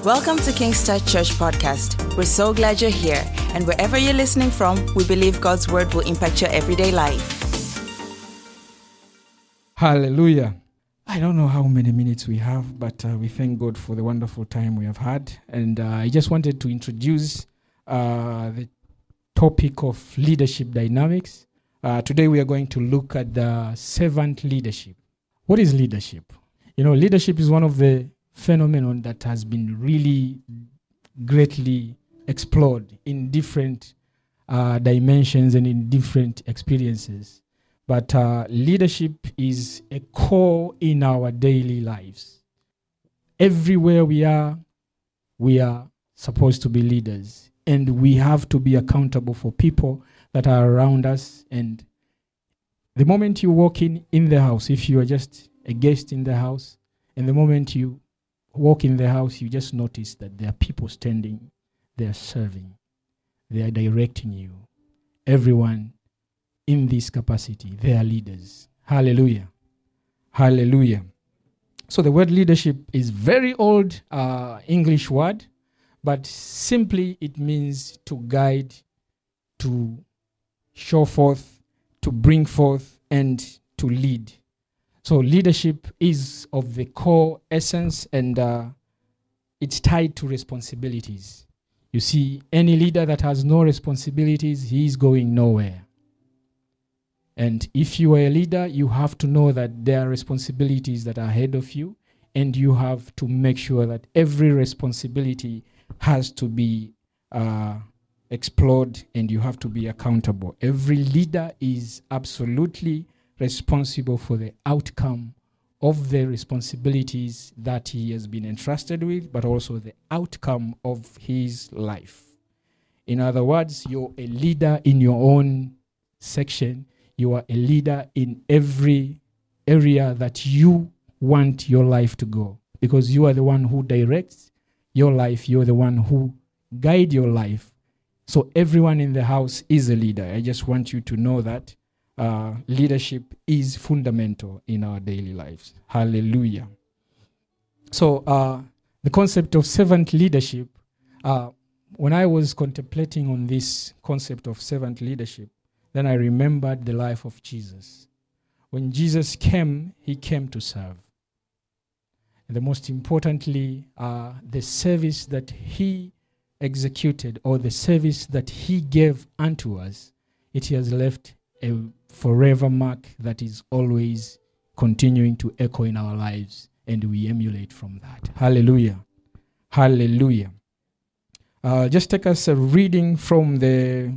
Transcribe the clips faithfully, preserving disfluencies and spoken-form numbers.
Welcome to Kingstar Church Podcast. We're so glad you're here, and wherever you're listening from, we believe God's word will impact your everyday life. Hallelujah. I don't know how many minutes we have, but uh, we thank God for the wonderful time we have had. And uh, I just wanted to introduce uh, the topic of leadership dynamics. Uh, today we are going to look at the servant leadership. What is leadership? You know, leadership is one of the phenomenon that has been really greatly explored in different uh, dimensions and in different experiences. But uh, leadership is a core in our daily lives. Everywhere we are, we are supposed to be leaders. And we have to be accountable for people that are around us. And the moment you walk in, in the house, if you are just a guest in the house, and the moment you walk in the house, you just notice that there are people standing, they are serving, they are directing you. Everyone in this capacity, they are leaders. Hallelujah. Hallelujah. So the word leadership is very old uh, English word, but simply it means to guide, to show forth, to bring forth, and to lead. So leadership is of the core essence, and uh, it's tied to responsibilities. You see, any leader that has no responsibilities, he is going nowhere. And if you are a leader, you have to know that there are responsibilities that are ahead of you, and you have to make sure that every responsibility has to be uh, explored, and you have to be accountable. Every leader is absolutely responsible for the outcome of the responsibilities that he has been entrusted with, but also the outcome of his life. In other words, you're a leader in your own section. You are a leader in every area that you want your life to go, because you are the one who directs your life. You're the one who guides your life. So everyone in the house is a leader. I just want you to know that Uh, leadership is fundamental in our daily lives. Hallelujah. So uh, the concept of servant leadership, uh, when I was contemplating on this concept of servant leadership, then I remembered the life of Jesus. When Jesus came, he came to serve. And the most importantly, uh, the service that he executed, or the service that he gave unto us, it has left a forever mark that is always continuing to echo in our lives, and we emulate from that. Hallelujah. Hallelujah. Uh, just take us a reading from the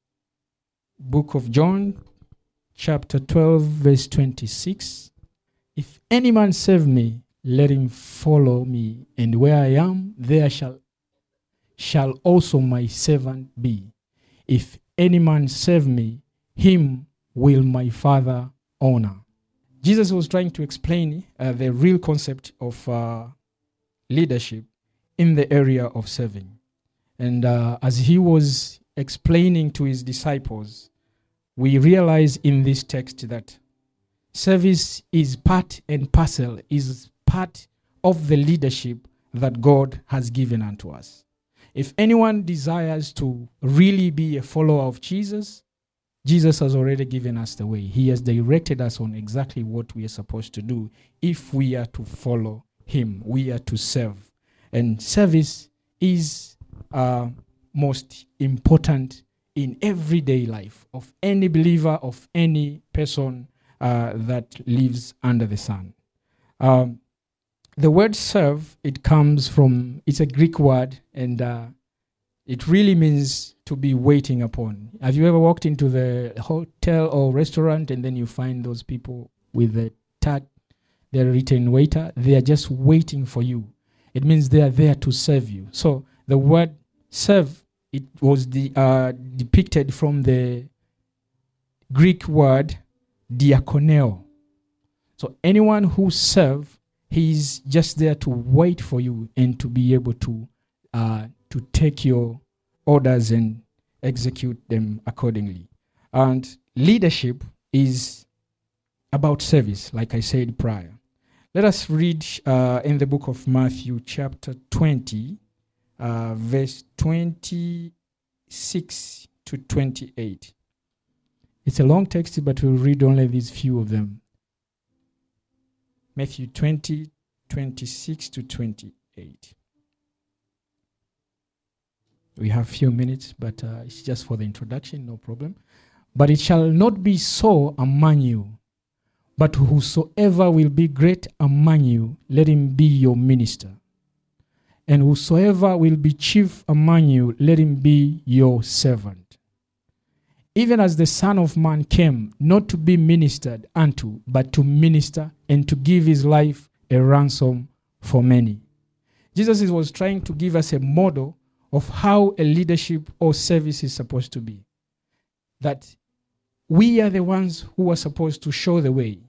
book of John, chapter twelve, verse twenty-six. If any man serve me, let him follow me, and where I am, there shall, shall also my servant be. If any man serve me, him will my Father honor. Jesus was trying to explain uh, the real concept of uh, leadership in the area of serving. And uh, as he was explaining to his disciples, we realize in this text that service is part and parcel, is part of the leadership that God has given unto us. If anyone desires to really be a follower of Jesus, Jesus has already given us the way. He has directed us on exactly what we are supposed to do if we are to follow him. We are to serve. And service is uh, most important in everyday life of any believer, of any person uh, that lives under the sun. Um, the word serve, it comes from, it's a Greek word, and uh, it really means to be waiting upon. Have you ever walked into the hotel or restaurant and then you find those people with the tag, they're written waiter, they are just waiting for you. It means they are there to serve you. So the word serve, it was the, uh, depicted from the Greek word diakoneo. So anyone who serves, he's just there to wait for you and to be able to uh, to take your orders and execute them accordingly. And leadership is about service, like I said prior. Let us read uh, in the book of Matthew, chapter twenty, uh, verse twenty-six to twenty-eight. It's a long text, but we'll read only these few of them. Matthew twenty, twenty-six to twenty-eight. We have a few minutes, but uh, it's just for the introduction, no problem. But it shall not be so among you, but whosoever will be great among you, let him be your minister. And whosoever will be chief among you, let him be your servant. Even as the Son of Man came, not to be ministered unto, but to minister and to give his life a ransom for many. Jesus was trying to give us a model of how a leadership or service is supposed to be. That we are the ones who are supposed to show the way.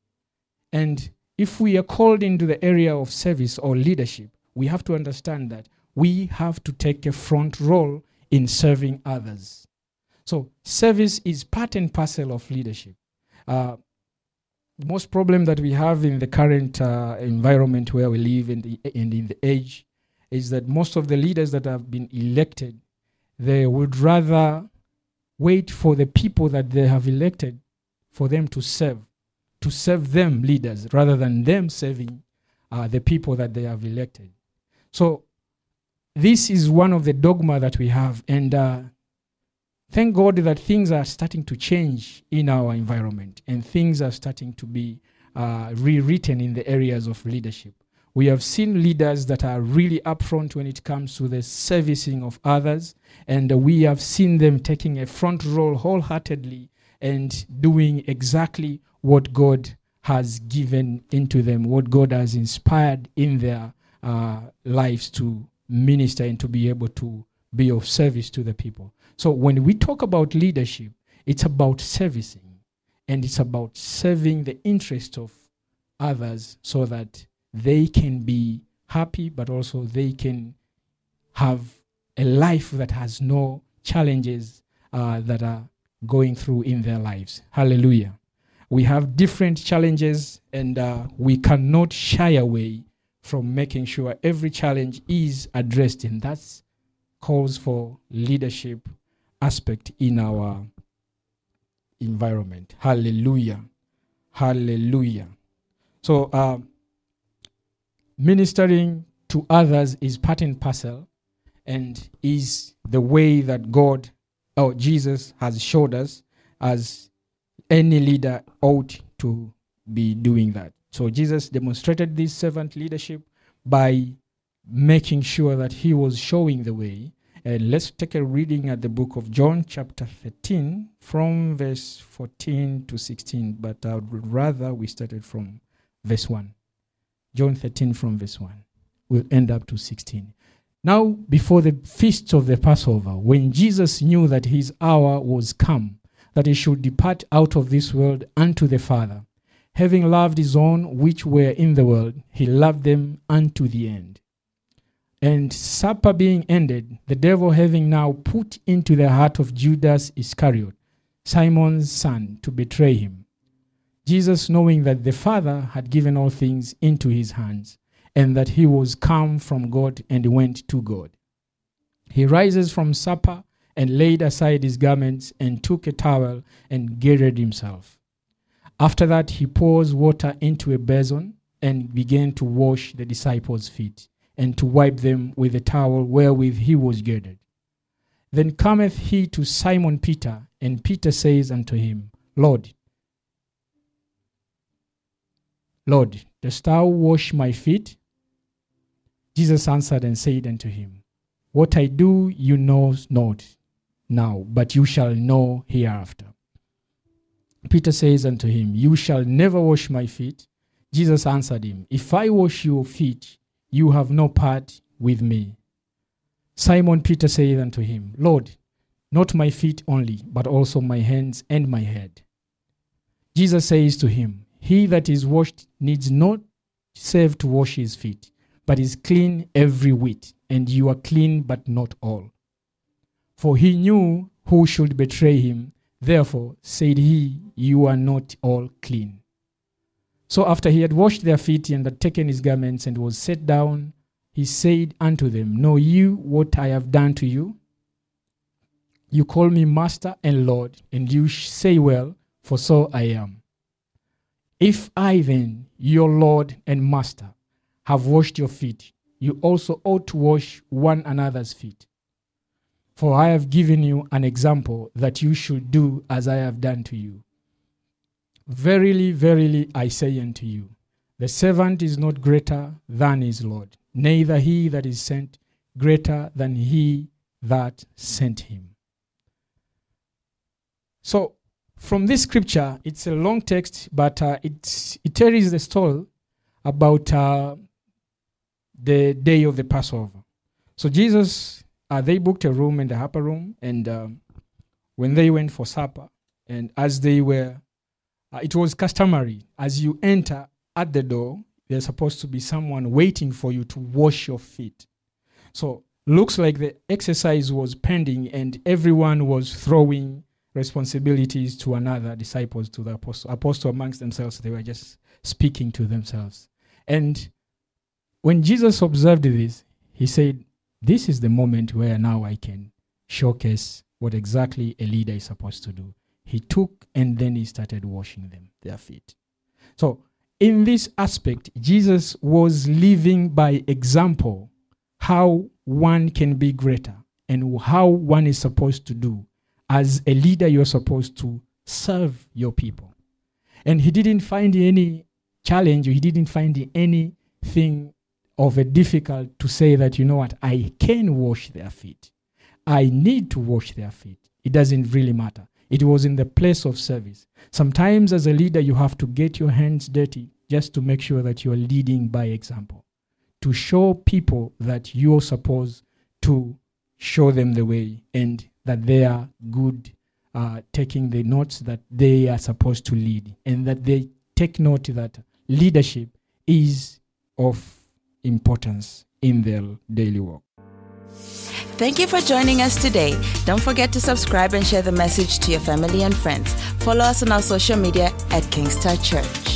And if we are called into the area of service or leadership, we have to understand that we have to take a front role in serving others. So service is part and parcel of leadership. Uh, the most problem that we have in the current uh, environment where we live in the, and in the age is that most of the leaders that have been elected, they would rather wait for the people that they have elected for them to serve, to serve them leaders, rather than them serving uh, the people that they have elected. So this is one of the dogma that we have, and uh, thank God that things are starting to change in our environment, and things are starting to be uh, rewritten in the areas of leadership. We have seen leaders that are really upfront when it comes to the servicing of others, and uh, we have seen them taking a front role wholeheartedly and doing exactly what God has given into them, what God has inspired in their uh, lives to minister and to be able to be of service to the people. So when we talk about leadership, it's about servicing, and it's about serving the interest of others so that they can be happy, but also they can have a life that has no challenges uh, that are going through in their lives. Hallelujah. We have different challenges, and uh, we cannot shy away from making sure every challenge is addressed, and that calls for leadership aspect in our environment. Hallelujah. Hallelujah. So, uh, ministering to others is part and parcel, and is the way that God or Jesus has showed us as any leader ought to be doing that. So Jesus demonstrated this servant leadership by making sure that he was showing the way. And let's take a reading at the book of John chapter thirteen from verse fourteen to sixteen, but I would rather we started from verse one. John thirteen from verse one. We'll end up to sixteen. Now, before the feast of the Passover, when Jesus knew that his hour was come, that he should depart out of this world unto the Father, having loved his own which were in the world, he loved them unto the end. And supper being ended, the devil having now put into the heart of Judas Iscariot, Simon's son, to betray him, Jesus, knowing that the Father had given all things into his hands, and that he was come from God and went to God, he rises from supper and laid aside his garments and took a towel and girded himself. After that he pours water into a basin and began to wash the disciples' feet, and to wipe them with the towel wherewith he was girded. Then cometh he to Simon Peter, and Peter says unto him, Lord, Lord, dost thou wash my feet? Jesus answered and said unto him, What I do you know not now, but you shall know hereafter. Peter says unto him, You shall never wash my feet. Jesus answered him, If I wash your feet, you have no part with me. Simon Peter said unto him, Lord, not my feet only, but also my hands and my head. Jesus says to him, He that is washed needs not save to wash his feet, but is clean every whit, and you are clean, but not all. For he knew who should betray him, therefore said he, You are not all clean. So after he had washed their feet and had taken his garments and was set down, he said unto them, Know you what I have done to you? You call me Master and Lord, and you say well, for so I am. If I then, your Lord and Master, have washed your feet, you also ought to wash one another's feet. For I have given you an example that you should do as I have done to you. Verily, verily, I say unto you, the servant is not greater than his Lord, neither he that is sent greater than he that sent him. So, from this scripture, it's a long text, but uh, it, it tells the story about uh, the day of the Passover. So Jesus, uh, they booked a room in the upper room, and um, when they went for supper, and as they were, uh, it was customary, as you enter at the door, there's supposed to be someone waiting for you to wash your feet. So, looks like the exercise was pending, and everyone was throwing responsibilities to another, disciples to the apostle. Apostle amongst themselves, they were just speaking to themselves. And when Jesus observed this, he said, this is the moment where now I can showcase what exactly a leader is supposed to do. He took and then he started washing them, their feet. So in this aspect, Jesus was living by example how one can be greater and how one is supposed to do. As a leader, you're supposed to serve your people. And he didn't find any challenge, or he didn't find anything of a difficult to say that, you know what, I can wash their feet. I need to wash their feet. It doesn't really matter. It was in the place of service. Sometimes as a leader, you have to get your hands dirty just to make sure that you're leading by example, to show people that you're supposed to show them the way and that they are good, uh, taking the notes that they are supposed to lead, and that they take note that leadership is of importance in their daily work. Thank you for joining us today. Don't forget to subscribe and share the message to your family and friends. Follow us on our social media at Kingstar Church.